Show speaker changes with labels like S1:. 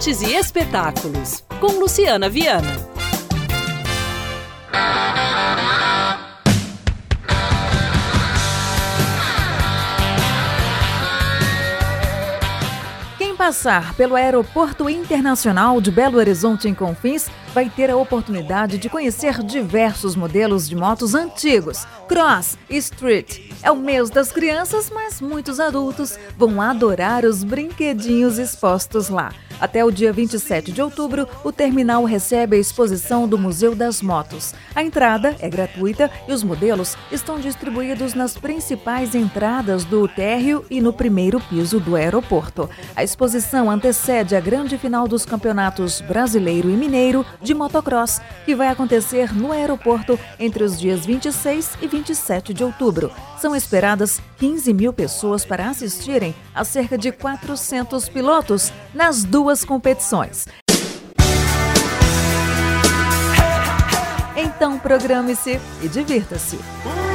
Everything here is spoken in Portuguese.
S1: esportes e espetáculos, com Luciana Viana.
S2: Quem passar pelo Aeroporto Internacional de Belo Horizonte em Confins vai ter a oportunidade de conhecer diversos modelos de motos antigos, cross e street. É o mês das crianças, mas muitos adultos vão adorar os brinquedinhos expostos lá. Até o dia 27 de outubro, o terminal recebe a exposição do Museu das Motos. A entrada é gratuita e os modelos estão distribuídos nas principais entradas do térreo e no primeiro piso do aeroporto. A exposição antecede a grande final dos campeonatos brasileiro e mineiro de motocross, que vai acontecer no aeroporto entre os dias 26 e 27 de outubro. São esperadas 15 mil pessoas para assistirem a cerca de 400 pilotos nas duas competições. Então programe-se e divirta-se.